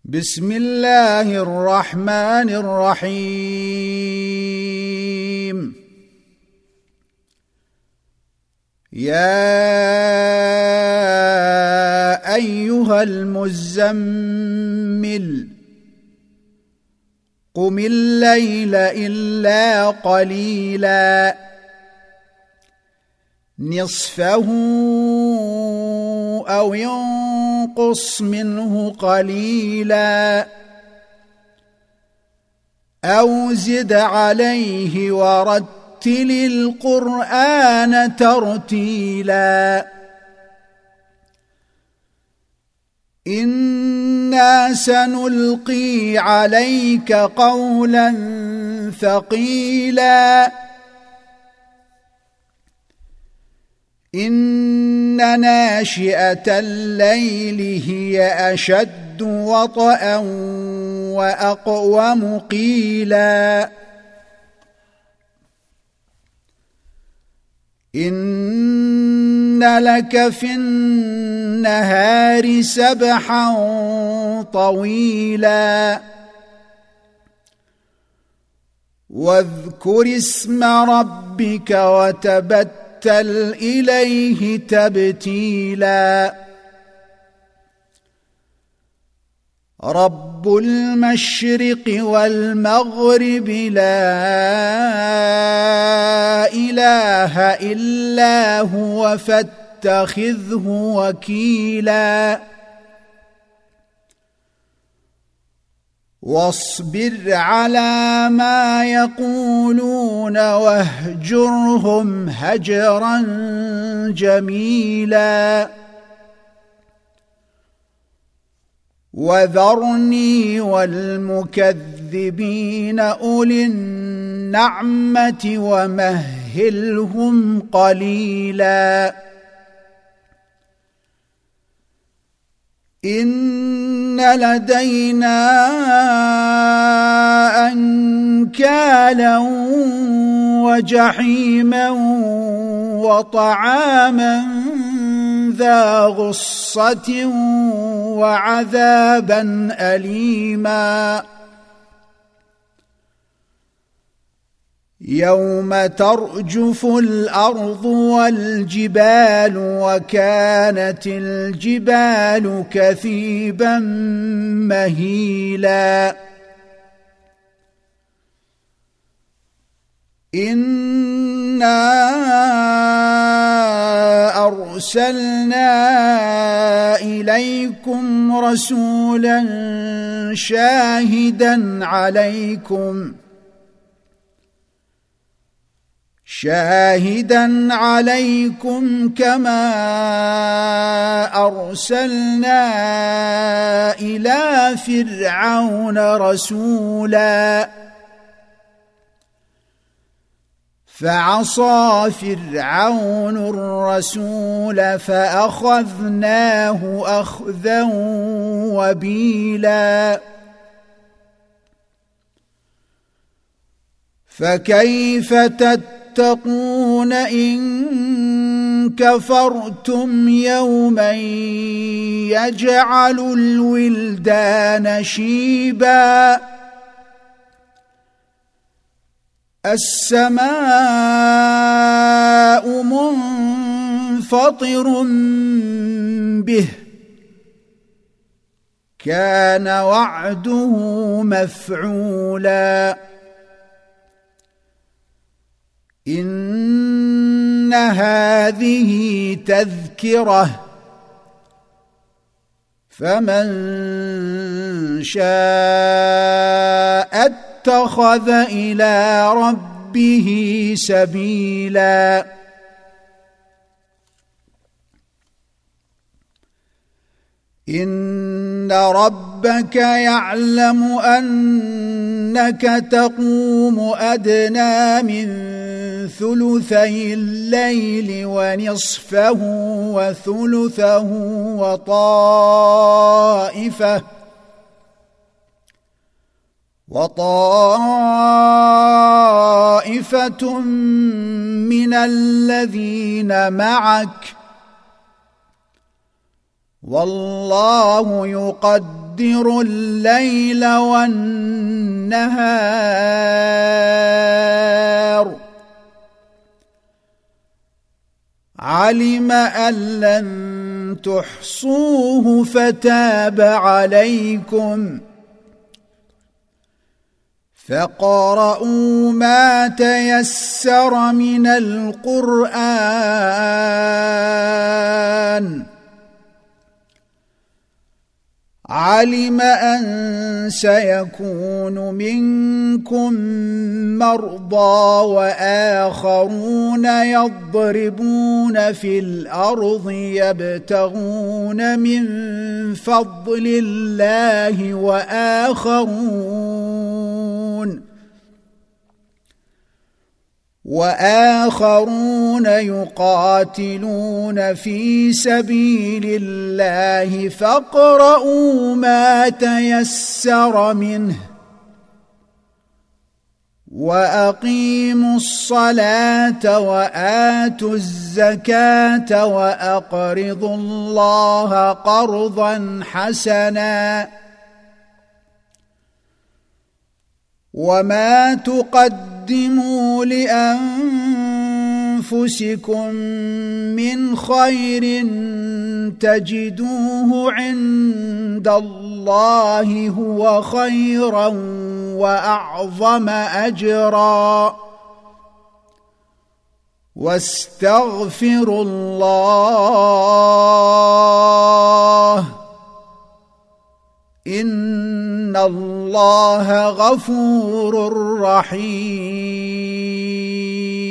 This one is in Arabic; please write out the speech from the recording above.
بسم الله الرحمن الرحيم. يا أيها المزمل قم الليل إلا قليلا نصفه أو ينقص منه قليلا أو زد عليه ورتل القرآن ترتيلا إنا سنلقي عليك قولا ثقيلا إن ناشئة الليل هي أشد وطئا وأقوم قيلا إن لك في النهار سبحا طويلا واذكر اسم ربك وتبتل إليه تبتيلا رب المشرق والمغرب لا إله إلا هو فاتخذه وكيلا واصبر على ما يقولون واهجرهم هجرا جميلا وذرني والمكذبين أولي النعمة ومهلهم قليلا إن لدينا أنكالا وجحيما وطعاما ذا غصة وعذابا أليما يوم ترجف الأرض والجبال وكانت الجبال كثيبا مهيلا إنا أرسلنا إليكم رسولا شاهدا عليكم كما أرسلنا إلى فرعون رسولا فعصى فرعون الرسول فأخذناه أخذا وبيلا فكيف تتقون إن كفرتم يوما يجعل الولدان شيبا السماء منفطر به كان وعده مفعولا إن هذه تذكرة فمن شاء اتخذ إلى ربه سبيلا إن ربك يعلم أنك تقوم أدنى من ثلثي الليل ونصفه وثلثه وطائفة من الذين معك والله يقدر يقدر الليل والنهار علم أن لن تحصوه فتاب عليكم فاقرؤوا ما تيسر من القرآن علم أن سيكون منكم مرضى وآخرون يضربون في الأرض يبتغون من فضل الله وآخرون يقاتلون في سبيل الله فاقرؤوا ما تيسر منه وأقيموا الصلاة وآتوا الزكاة وأقرضوا الله قرضا حسنا وما تقدموا لأنفسكم من خير تجدوه عند الله هو خيرا وأعظم أجرا واستغفروا الله إن الله غفور رحيم